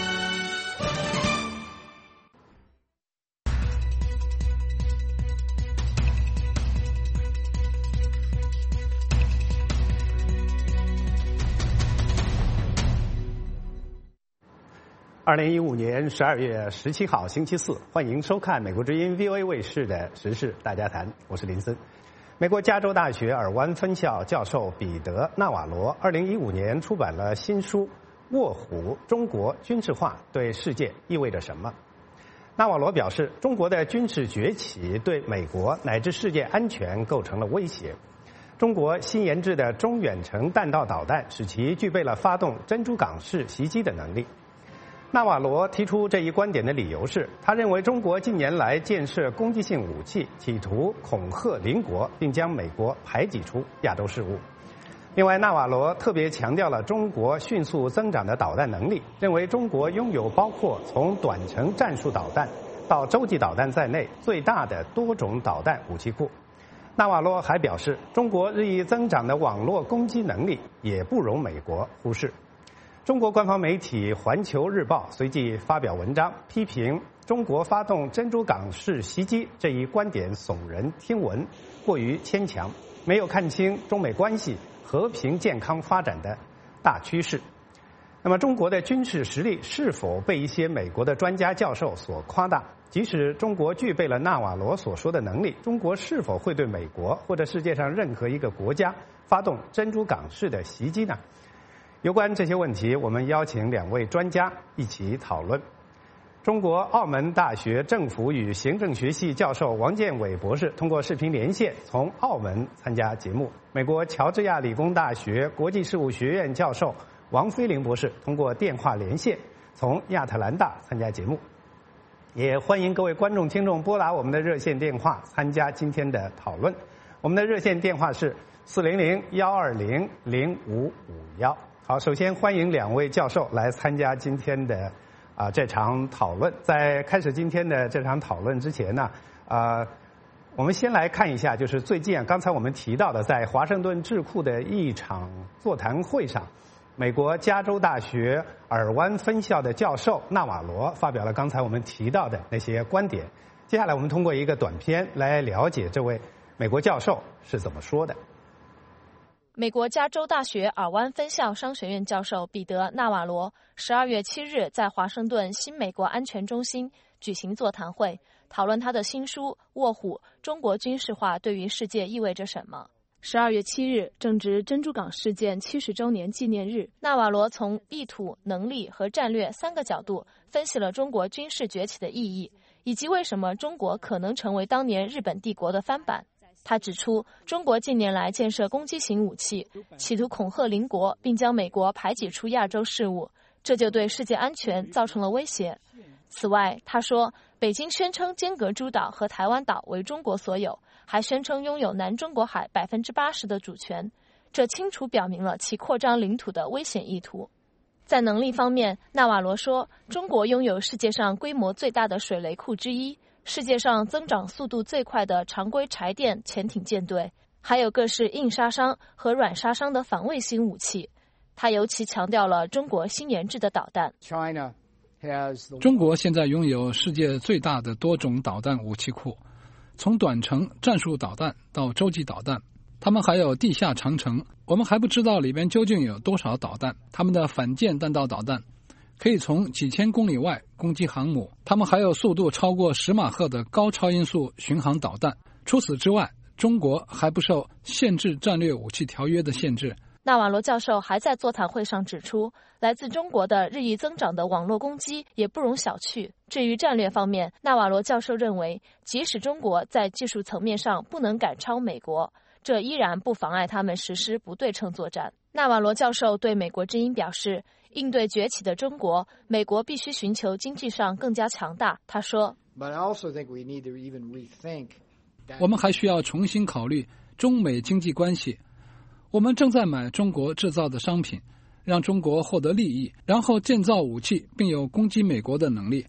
二零一五年十二月十七号星期四，欢迎收看美国之音 V O A 卫视的时事大家谈，我是林森。美国加州大学尔湾分校教授彼得·纳瓦罗二零一五年出版了新书《卧虎：中国军事化对世界意味着什么》。纳瓦罗表示，中国的军事崛起对美国乃至世界安全构成了威胁。中国新研制的中远程弹道导弹使其具备了发动珍珠港式袭击的能力。纳瓦罗提出这一观点的理由是，他认为中国近年来建设攻击性武器，企图恐吓邻国，并将美国排挤出亚洲事务。另外，纳瓦罗特别强调了中国迅速增长的导弹能力，认为中国拥有包括从短程战术导弹到洲际导弹在内最大的多种导弹武器库。纳瓦罗还表示，中国日益增长的网络攻击能力也不容美国忽视。中国官方媒体《环球日报》随即发表文章，批评中国发动珍珠港式袭击这一观点耸人听闻，过于牵强，没有看清中美关系和平健康发展的大趋势。那么，中国的军事实力是否被一些美国的专家教授所夸大？即使中国具备了纳瓦罗所说的能力，中国是否会对美国或者世界上任何一个国家发动珍珠港式的袭击呢？有关这些问题，我们邀请两位专家一起讨论。中国澳门大学政府与行政学系教授王建伟博士通过视频连线从澳门参加节目。美国乔治亚理工大学国际事务学院教授王飞林博士通过电话连线从亚特兰大参加节目。也欢迎各位观众听众拨打我们的热线电话参加今天的讨论。我们的热线电话是四零零幺二零零五五幺。好，首先欢迎两位教授来参加今天的啊、呃、这场讨论。在开始今天的这场讨论之前呢，啊、呃，我们先来看一下，就是最近啊，刚才我们提到的，在华盛顿智库的一场座谈会上，美国加州大学尔湾分校的教授纳瓦罗发表了刚才我们提到的那些观点。接下来我们通过一个短片来了解这位美国教授是怎么说的。 美国加州大学尔湾分校商学院教授彼得·纳瓦罗十二月七日在华盛顿新美国安全中心举行座谈会，讨论他的新书《卧虎：中国军事化对于世界意味着什么》。十二月七日正值珍珠港事件七十周年纪念日，纳瓦罗从意图、能力和战略三个角度分析了中国军事崛起的意义，以及为什么中国可能成为当年日本帝国的翻版。他指出，中国近年来建设攻击型武器，企图恐吓邻国，并将美国排挤出亚洲事务，这就对世界安全造成了威胁。此外，他说，北京宣称尖阁诸岛和台湾岛为中国所有，还宣称拥有南中国海百分之八十的主权，这清楚表明了其扩张领土的危险意图。在能力方面，纳瓦罗说，中国拥有世界上规模最大的水雷库之一，世界上增长速度最快的常规柴电潜艇舰队，还有各式硬杀伤和软杀伤的防卫型武器。他尤其强调了中国新研制的导弹。 中国现在拥有世界最大的多种导弹武器库，从短程战术导弹到洲际导弹，他们还有地下长城，我们还不知道里边究竟有多少导弹。他们的反舰弹道导弹可以从几千公里外攻击航母，他们还有速度超过十马赫的高超音速巡航导弹。除此之外，中国还不受限制战略武器条约的限制。 纳瓦罗教授还在座谈会上指出，来自中国的日益增长的网络攻击也不容小觑。至于战略方面，纳瓦罗教授认为，即使中国在技术层面上不能赶超美国，这依然不妨碍他们实施不对称作战。纳瓦罗教授对美国之音表示，应对崛起的中国，美国必须寻求经济上更加强大。他说， 我们还需要重新考虑中美经济关系。我们正在买中国制造的商品，让中国获得利益，然后建造武器并有攻击美国的能力。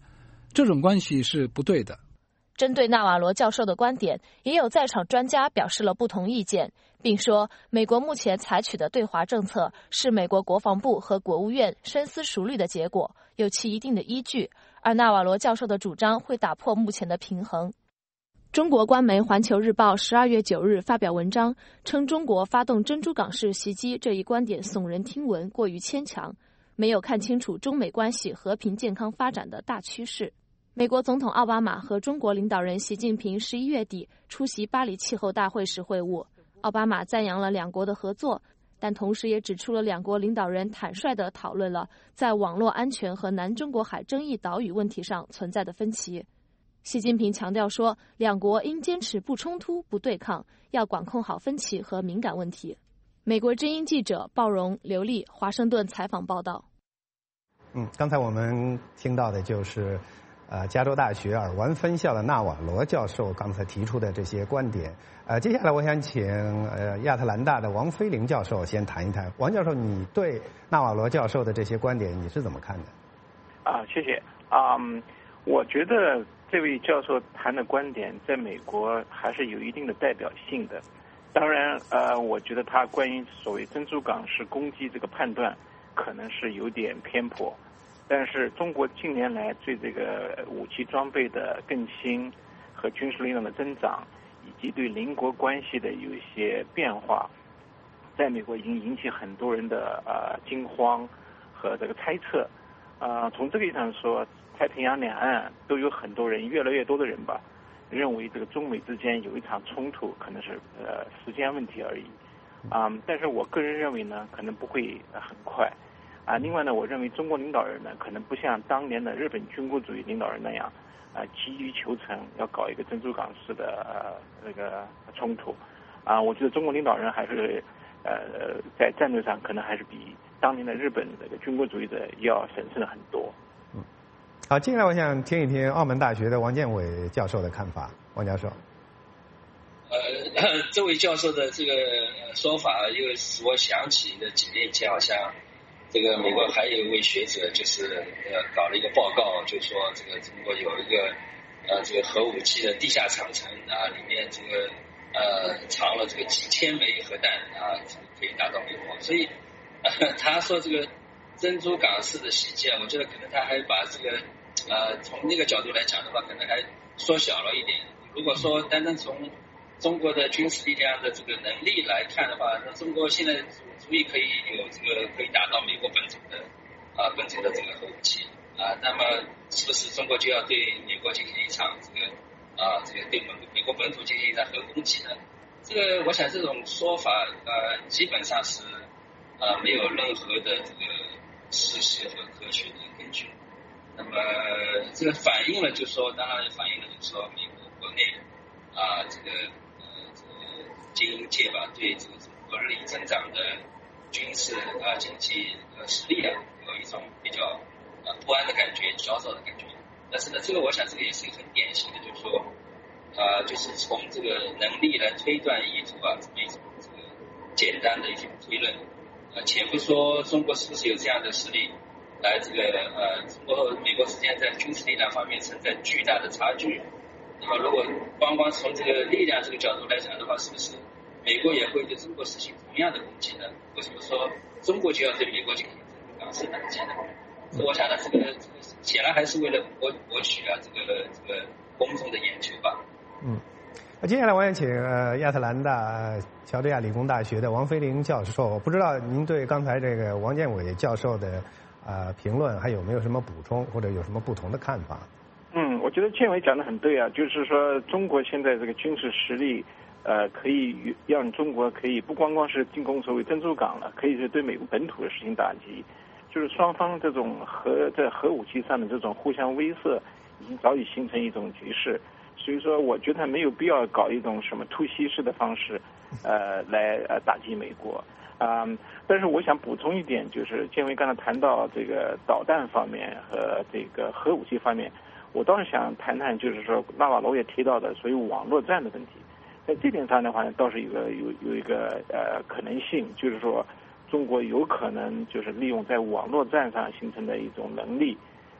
这种关系是不对的。 针对纳瓦罗教授的观点，也有在场专家表示了不同意见，并说美国目前采取的对华政策是美国国防部和国务院深思熟虑的结果，有其一定的依据，而纳瓦罗教授的主张会打破目前的平衡。中国官媒《环球日报》十二月九日发表文章，称中国发动珍珠港式袭击这一观点耸人听闻，过于牵强，没有看清楚中美关系和平健康发展的大趋势。美国总统奥巴马和中国领导人习近平十一月底出席巴黎气候大会时会晤，奥巴马赞扬了两国的合作，但同时也指出了两国领导人坦率地讨论了在网络安全和南中国海争议岛屿问题上存在的分歧。习近平强调说，两国应坚持不冲突、不对抗，要管控好分歧和敏感问题。美国之音记者鲍荣、刘丽，华盛顿采访报道。 嗯，刚才我们听到的就是呃，加州大学尔湾分校的纳瓦罗教授刚才提出的这些观点。呃，接下来我想请呃亚特兰大的王飞林教授先谈一谈。王教授，你对纳瓦罗教授的这些观点你是怎么看的？ 啊，谢谢。啊、嗯，我觉得这位教授谈的观点在美国还是有一定的代表性的。当然，呃，我觉得他关于所谓珍珠港式攻击这个判断可能是有点偏颇。但是中国近年来对这个武器装备的更新和军事力量的增长，以及对邻国关系的有一些变化，在美国已经引起很多人的呃惊慌和这个猜测。呃，从这个意义上说，太平洋两岸都有很多人，越来越多的人吧，认为这个中美之间有一场冲突，可能是呃时间问题而已。啊、嗯，但是我个人认为呢，可能不会很快。啊，另外呢，我认为中国领导人呢，可能不像当年的日本军国主义领导人那样，啊，急于求成，要搞一个珍珠港式的呃那个冲突。啊，我觉得中国领导人还是呃在战略上可能还是比当年的日本这个军国主义者要审慎很多。 嗯，好，接下来我想听一听澳门大学的王建伟教授的看法。王教授， 呃，这位教授的这个说法又使我想起的几年前好像。这个美国还有一位学者，就是呃搞了一个报告，就说这个中国有一个呃这个核武器的地下长城啊，里面这个呃藏了这个几千枚核弹啊，可以打到美国。所以、呃、他说这个珍珠港式的袭击啊，我觉得可能他还把这个呃从那个角度来讲的话，可能还缩小了一点。如果说单单从中国的军事力量的这个能力来看的话，那中国现在足以可以有这个可以打到美国本土的啊本土的这个核武器啊，那么是不是中国就要对美国进行一场这个啊这个对美美国本土进行一场核攻击呢？这个我想这种说法呃基本上是啊没有任何的这个事实和科学的根据。那么这个反映了，就是说，当然反映了，就是说，美国国内啊这个呃这个精英界吧，对这个中国日益增长的军事啊经济呃实力啊有一种比较啊不安的感觉、焦躁的感觉。但是呢，这个我想这个也是一个很典型的，就是说啊就是从这个能力来推断意图啊这么一种这个简单的一种推论。呃，且不说中国是不是有这样的实力来这个呃中国和美国之间在军事力量方面存在巨大的差距。那么如果光光从这个力量这个角度来讲的话，是不是美国也会对中国实行同样的攻击呢？为什么说中国就要对美国进行这个港式打击呢？所以我想呢，这个这个显然还是为了博博取啊这个这个公众的眼球吧。 嗯。那接下来我想请呃亚特兰大乔治亚理工大学的王飞林教授，不知道您对刚才这个王建伟教授的呃评论还有没有什么补充，或者有什么不同的看法？ 嗯，我觉得建伟讲得很对啊，就是说中国现在这个军事实力，呃，可以让中国可以不光光是进攻所谓珍珠港了，可以是对美国本土的实行打击，就是双方这种核在核武器上的这种互相威慑，已经早已形成一种局势。所以说，我觉得没有必要搞一种什么突袭式的方式，呃，来呃打击美国。啊、嗯，但是我想补充一点，就是建伟刚才谈到这个导弹方面和这个核武器方面，我倒是想谈谈，就是说纳瓦罗也提到的所谓网络战的问题。在这点上的话呢，倒是有个有有一个呃可能性，就是说中国有可能就是利用在网络战上形成的一种能力。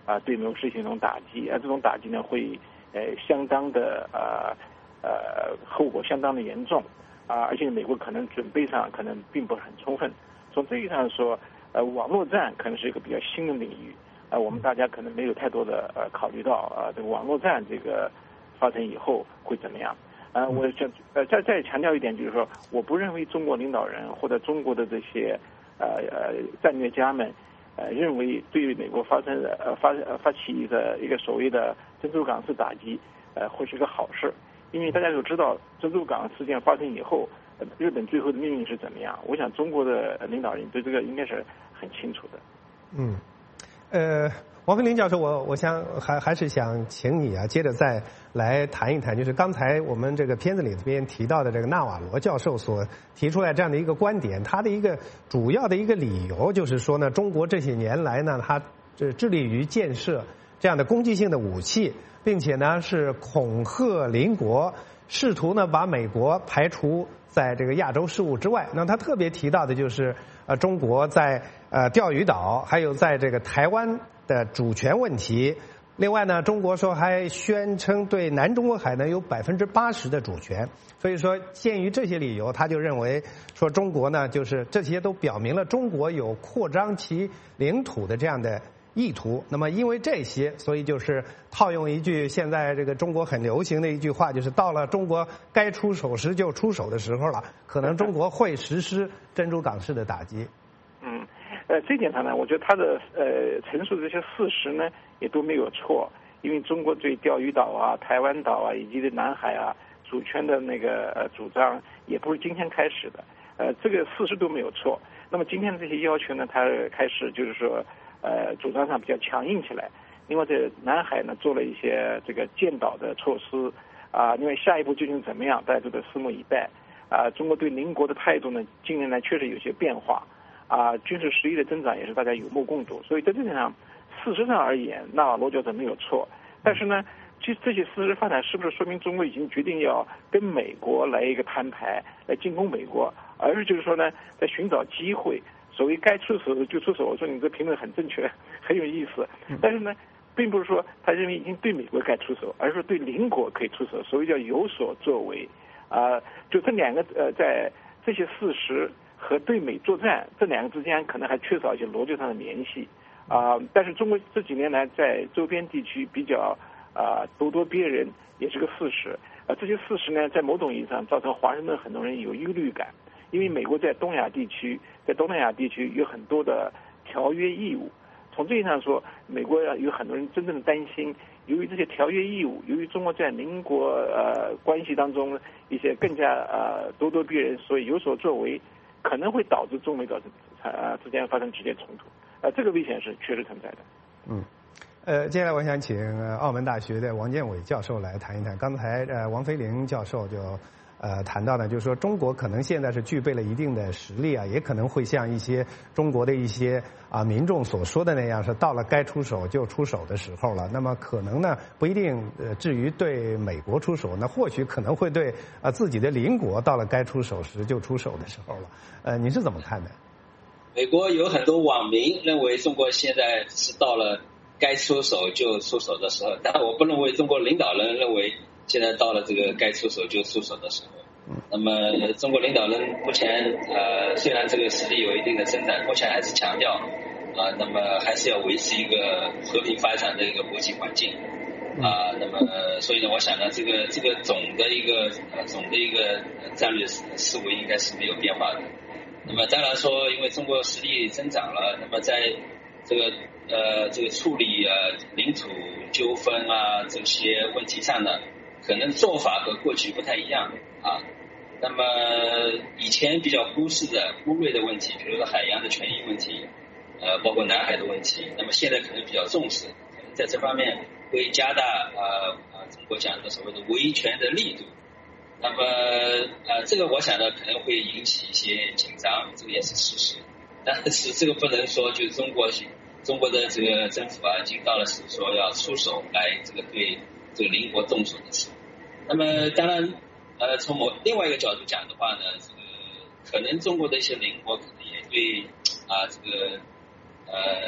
啊对美国实行一种打击，啊这种打击呢会呃相当的呃呃后果相当的严重啊，而且美国可能准备上可能并不是很充分。从这一上说，呃网络战可能是一个比较新的领域，啊我们大家可能没有太多的呃考虑到啊这个网络战这个发生以后会怎么样。呃，我想呃再再强调一点，就是说，我不认为中国领导人或者中国的这些呃呃战略家们呃认为对美国发生呃发呃发起一个一个所谓的珍珠港式打击呃会是个好事，因为大家都知道珍珠港事件发生以后，呃、日本最后的命运是怎么样。我想中国的领导人对这个应该是很清楚的。 嗯，呃。王飞林教授，我我想还还是想请你啊，接着再来谈一谈，就是刚才我们这个片子里边提到的这个纳瓦罗教授所提出来这样的一个观点，他的一个主要的一个理由就是说呢，中国这些年来呢，他这致力于建设这样的攻击性的武器，并且呢是恐吓邻国，试图呢把美国排除在这个亚洲事务之外。那他特别提到的就是呃中国在呃钓鱼岛还有在这个台湾的主权问题。另外呢，中国说还宣称对南中国海呢有百分之八十的主权。所以说，鉴于这些理由，他就认为说中国呢，就是这些都表明了中国有扩张其领土的这样的意图。那么因为这些，所以就是套用一句现在这个中国很流行的一句话，就是到了中国该出手时就出手的时候了，可能中国会实施珍珠港式的打击。 嗯。呃，这点上呢，我觉得他的呃陈述的这些事实呢，也都没有错。因为中国对钓鱼岛啊、台湾岛啊以及对南海啊主权的那个呃主张，也不是今天开始的。呃，这个事实都没有错。那么今天的这些要求呢，他开始就是说呃主张上比较强硬起来。另外，在南海呢做了一些这个建岛的措施啊。另外，下一步究竟怎么样，大家都得拭目以待啊。中国对邻国的态度呢，近年来确实有些变化。啊，军事实力的增长也是大家有目共睹，所以在这点上，事实上而言，纳瓦罗教授没有错。但是呢，其实这些事实发展是不是说明中国已经决定要跟美国来一个摊牌，来进攻美国，而是就是说呢，在寻找机会，所谓该出手就出手。我说你这评论很正确，很有意思。但是呢，并不是说他认为已经对美国该出手，而是说对邻国可以出手，所谓叫有所作为。啊，就这两个呃，在这些事实和对美作战这两个之间可能还缺少一些逻辑上的联系啊、呃，但是中国这几年来在周边地区比较啊、呃、咄咄逼人也是个事实啊、呃，这些事实呢在某种意义上造成华盛顿很多人有忧虑感，因为美国在东亚地区在东南亚地区有很多的条约义务，从这一上说，美国有很多人真正的担心，由于这些条约义务，由于中国在邻国呃关系当中一些更加呃咄咄逼人，所以有所作为，可能会导致中美导致呃之间发生直接冲突，呃，这个危险是确实存在的。 嗯，呃，接下来我想请澳门大学的王建伟教授来谈一谈。刚才呃王飞林教授就呃谈到呢，就是说中国可能现在是具备了一定的实力啊，也可能会像一些中国的一些啊民众所说的那样，是到了该出手就出手的时候了。那么可能呢不一定呃至于对美国出手，那或许可能会对啊自己的邻国到了该出手时就出手的时候了。呃，你是怎么看的？ 美国有很多网民认为中国现在是到了该出手就出手的时候，但我不认为中国领导人认为现在到了这个该出手就出手的时候。那么中国领导人目前呃虽然这个实力有一定的增长，目前还是强调啊、呃，那么还是要维持一个和平发展的一个国际环境啊、呃。那么所以呢，我想呢，这个这个总的一个呃总的一个战略思维应该是没有变化的。那么当然说，因为中国实力增长了，那么在这个呃这个处理呃领土纠纷啊这些问题上呢，可能做法和过去不太一样啊。那么以前比较忽视的忽略的问题，比如说海洋的权益问题，呃包括南海的问题，那么现在可能比较重视，可能在这方面会加大呃呃中国讲的所谓的维权的力度。那么呃这个我想呢可能会引起一些紧张，这个也是事实。但是这个不能说就是中国中国的这个政府啊已经到了是说要出手来这个对这个邻国动手的时候。那么当然呃从某另外一个角度讲的话呢，这个可能中国的一些邻国可能也对啊这个呃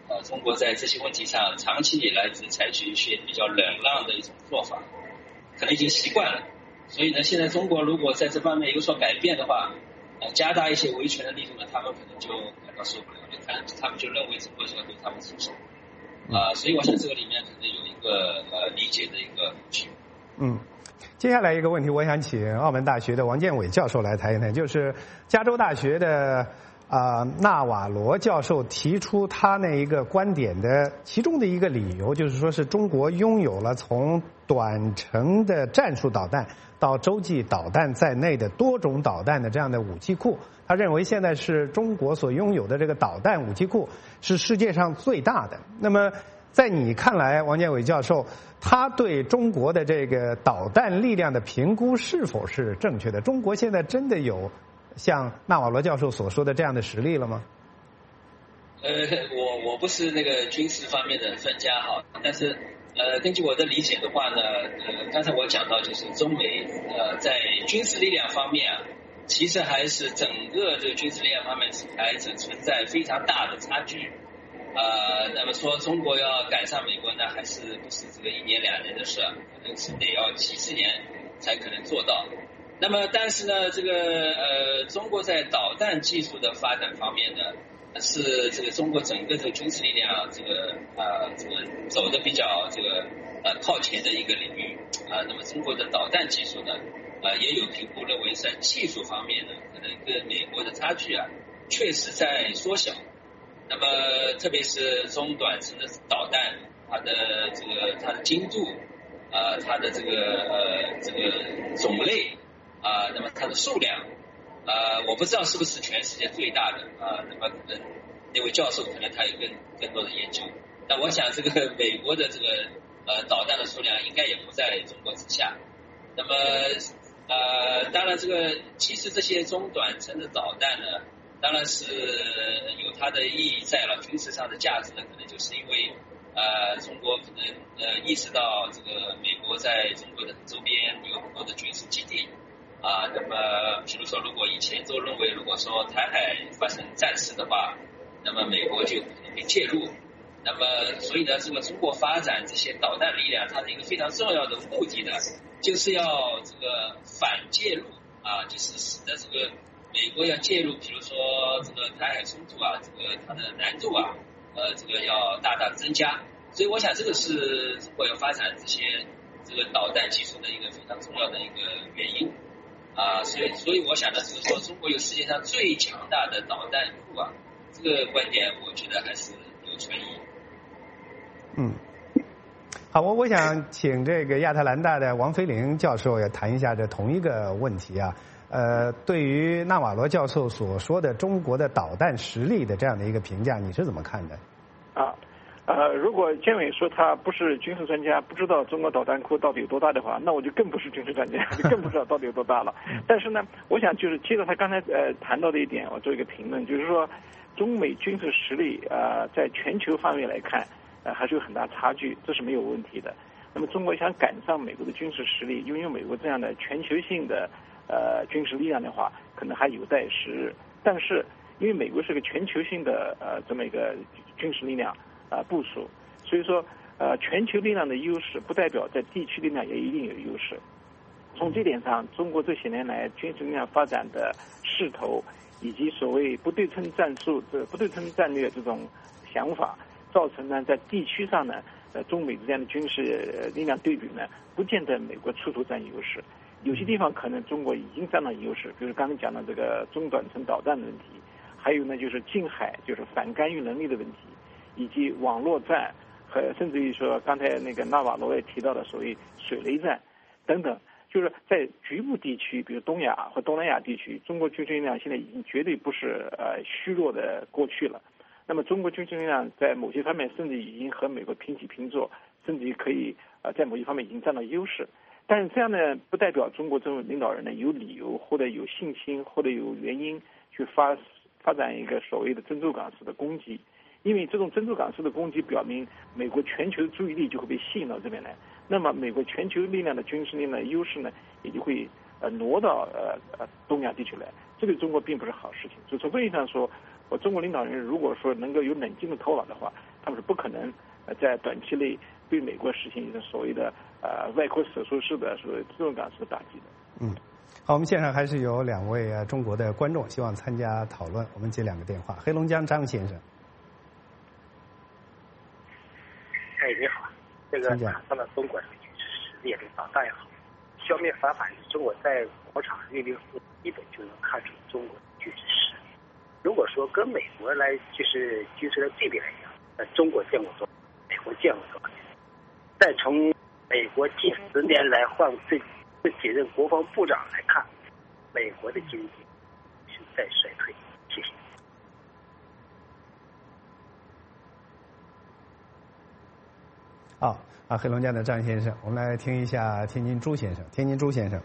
呃，中国在这些问题上长期以来只采取一些比较冷浪的一种做法，可能已经习惯了。所以呢，现在中国如果在这方面有所改变的话，呃，加大一些维权的力度呢，他们可能就感到受不了，就他他们就认为中国就要对他们出手。啊、呃，所以我想这个里面可能有一个呃理解的一个误区。 嗯。接下来一个问题，我想请澳门大学的王建伟教授来谈一谈，就是加州大学的啊、呃、纳瓦罗教授提出他那一个观点的其中的一个理由，就是说是中国拥有了从短程的战术导弹到洲际导弹在内的多种导弹的这样的武器库。他认为现在是中国所拥有的这个导弹武器库是世界上最大的。那么在你看来，王建伟教授，他对中国的这个导弹力量的评估是否是正确的？中国现在真的有像纳瓦罗教授所说的这样的实力了吗？ 呃，我我不是那个军事方面的专家哈，但是呃，根据我的理解的话呢，呃，刚才我讲到就是中美呃在军事力量方面啊，其实还是整个这个军事力量方面还是存在非常大的差距。呃，那么说中国要赶上美国呢，还是不是这个一年两年的事，可能是得要几十年才可能做到。那么，但是呢，这个呃，中国在导弹技术的发展方面呢，是这个中国整个这个军事力量这个呃这个走的比较这个呃靠前的一个领域啊、呃。那么中国的导弹技术呢，呃也有评估认为在技术方面呢，可能跟美国的差距啊，确实在缩小。那么，特别是中短程的导弹，它的这个它的精度，啊、呃，它的这个呃这个种类，啊、呃，那么它的数量，啊、呃，我不知道是不是全世界最大的啊、呃。那么可能那位教授可能他有更更多的研究。那我想这个美国的这个呃导弹的数量应该也不在中国之下。那么呃，当然这个其实这些中短程的导弹呢，当然是有它的意义在了，军事上的价值呢，可能就是因为呃，中国可能呃意识到这个美国在中国的周边有很多的军事基地啊、呃，那么比如说，如果以前都认为，如果说台海发生战事的话，那么美国就可能会介入。那么，所以呢，这个中国发展这些导弹力量，它的一个非常重要的目的呢，就是要这个反介入啊，就是使得这个美国要介入，比如说这个台海冲突啊，这个它的难度啊，呃，这个要大大增加。所以我想这个是中国要发展这些这个导弹技术的一个非常重要的一个原因啊。所以，所以我想呢，就是说中国有世界上最强大的导弹库啊，这个观点我觉得还是有存疑。 嗯。好，我我想请这个亚特兰大的王飞林教授也谈一下这同一个问题啊。呃，对于纳瓦罗教授所说的中国的导弹实力的这样的一个评价，你是怎么看的？ 啊，呃，如果建伟说他不是军事专家，不知道中国导弹库到底有多大的话，那我就更不是军事专家，就更不知道到底有多大了。但是呢，我想就是接着他刚才呃谈到的一点，我做一个评论，就是说中美军事实力啊、呃，在全球范围来看，呃，还是有很大差距，这是没有问题的。那么中国想赶上美国的军事实力，拥有美国这样的全球性的呃军事力量的话，可能还有待时日。但是因为美国是个全球性的呃这么一个军事力量啊、呃、部署，所以说呃全球力量的优势不代表在地区力量也一定有优势。从这点上，中国这些年来军事力量发展的势头，以及所谓不对称战术、这不对称战略这种想法，造成呢在地区上呢，呃中美之间的军事力量对比呢，不见得美国处处占优势。有些地方可能中国已经占到优势，比如刚才讲的这个中短程导弹的问题，还有呢就是近海就是反干预能力的问题，以及网络战和甚至于说刚才那个纳瓦罗也提到的所谓水雷战等等，就是在局部地区，比如东亚和东南亚地区，中国军事力量现在已经绝对不是呃虚弱的过去了。那么中国军事力量在某些方面甚至已经和美国平起平坐，甚至于可以呃在某些方面已经占到优势。但是这样呢，不代表中国这种领导人呢有理由或者有信心或者有原因去发发展一个所谓的珍珠港式的攻击，因为这种珍珠港式的攻击表明美国全球注意力就会被吸引到这边来，那么美国全球力量的军事力量的优势呢也就会呃挪到呃呃东亚地区来，这对中国并不是好事情。所以从这意义上说，我中国领导人如果说能够有冷静的头脑的话，他们是不可能呃在短期内对美国实行一个所谓的呃外科手术式的所谓自动港式的打击的。 嗯，好，我们线上还是有两位呃中国的观众希望参加讨论，我们接两个电话。黑龙江张先生。 哎，你好，这个谈到了中国的军事实力也好，大也好，消灭反法西中国在国场六零四基本就能看出中国的军事实力。如果说跟美国来就是军事的对比来讲，那中国见过多，美国见过多。再从美国近十年来换这这几任国防部长来看，美国的经济是在衰退。谢谢。 好啊，黑龙江的张先生，我们来听一下天津朱先生。天津朱先生，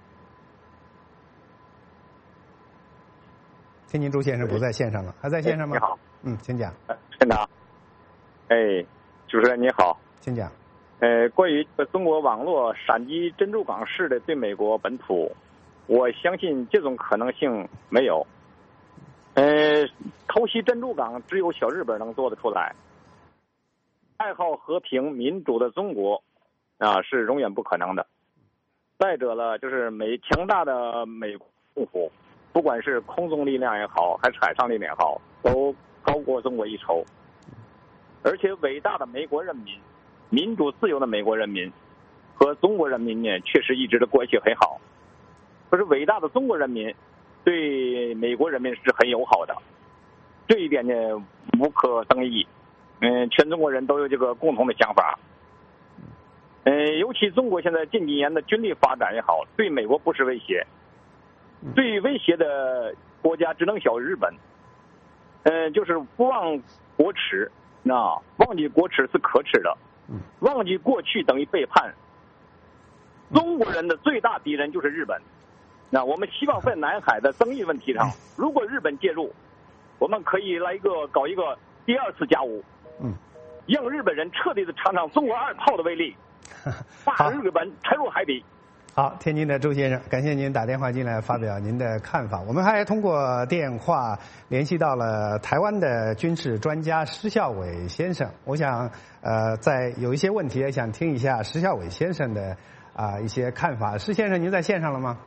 天津朱先生不在线上了，还在线上吗？ 你好， 嗯，请讲。 陈长，哎，主持人你好， 请讲。 呃，关于中国网络闪击珍珠港式的对美国本土，我相信这种可能性没有。呃，偷袭珍珠港只有小日本能做得出来。爱好和平民主的中国啊，是永远不可能的。再者了，就是美强大的美国政府，不管是空中力量也好，还是海上力量也好，都高过中国一筹。而且伟大的美国人民，民主自由的美国人民和中国人民呢，确实一直的关系很好。可是伟大的中国人民对美国人民是很友好的，这一点呢无可争议。嗯，全中国人都有这个共同的想法。嗯，尤其中国现在近几年的军力发展也好，对美国不是威胁，最威胁的国家只能小日本。嗯，就是不忘国耻，那忘记国耻是可耻的，忘记过去等于背叛。中国人的最大敌人就是日本。那我们希望在南海的争议问题上，如果日本介入，我们可以来一个搞一个第二次甲午。 嗯， 让日本人彻底的尝尝中国二炮的威力，把日本沉入海底。 好，天津的周先生，感谢您打电话进来发表您的看法。我们还通过电话联系到了台湾的军事专家施孝伟先生。我想，呃，在有一些问题也想听一下施孝伟先生的啊、呃、一些看法。施先生，您在线上了吗？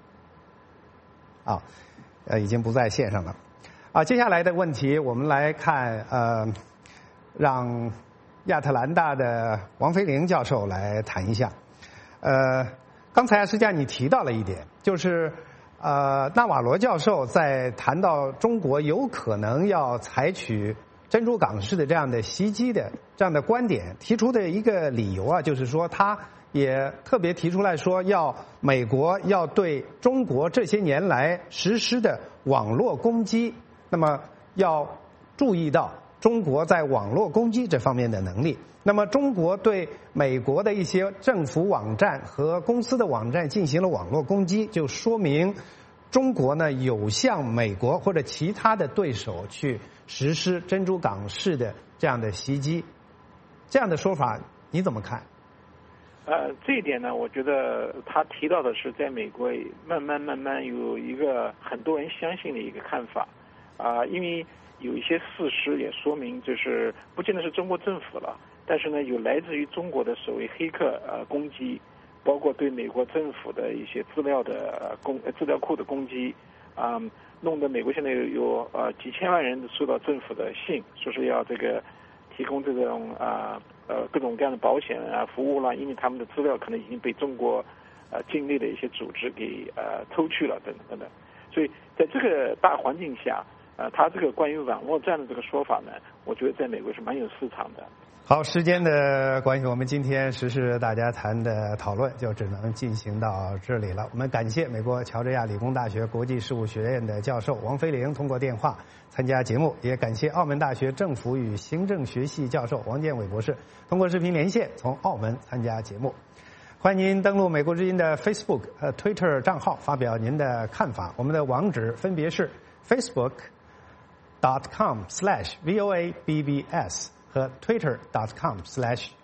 啊，呃，已经不在线上了。啊，接下来的问题我们来看，呃。让亚特兰大的王飞凌教授来谈一下。呃，刚才实际上你提到了一点，就是呃，纳瓦罗教授在谈到中国有可能要采取珍珠港式的这样的袭击的这样的观点，提出的一个理由啊，就是说他也特别提出来说，要美国要对中国这些年来实施的网络攻击，那么要注意到中国在网络攻击这方面的能力。那么中国对美国的一些政府网站和公司的网站进行了网络攻击，就说明中国呢有向美国或者其他的对手去实施珍珠港式的这样的袭击。这样的说法你怎么看？ 呃，这一点呢，我觉得他提到的是在美国慢慢慢慢有一个很多人相信的一个看法啊、呃，因为有一些事实也说明，就是不见得是中国政府了，但是呢，有来自于中国的所谓黑客呃攻击，包括对美国政府的一些资料的攻资料库的攻击，啊、呃，弄得美国现在有有呃几千万人收到政府的信，说是要这个提供这种啊 呃, 呃各种各样的保险啊服务啦，因为他们的资料可能已经被中国呃境内的一些组织给呃偷去了等等等等，所以在这个大环境下。呃，他这个关于网络战的这个说法呢，我觉得在美国是蛮有市场的。 好，时间的关系，我们今天时事大家谈的讨论就只能进行到这里了。我们感谢美国乔治亚理工大学国际事务学院的教授王飞凌通过电话参加节目，也感谢澳门大学政府与行政学系教授王建伟博士通过视频连线从澳门参加节目。欢迎您登录美国之音的 Facebook 和 Twitter 账号发表您的看法，我们的网址分别是 Facebook dot com slash voa bbs 和 twitter dot com slash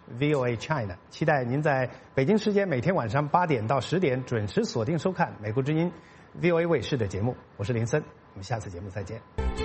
V O A China， 期待您在北京时间每天晚上八点到十点准时锁定收看美国之音 V O A 卫视的节目。我是林森，我们下次节目再见。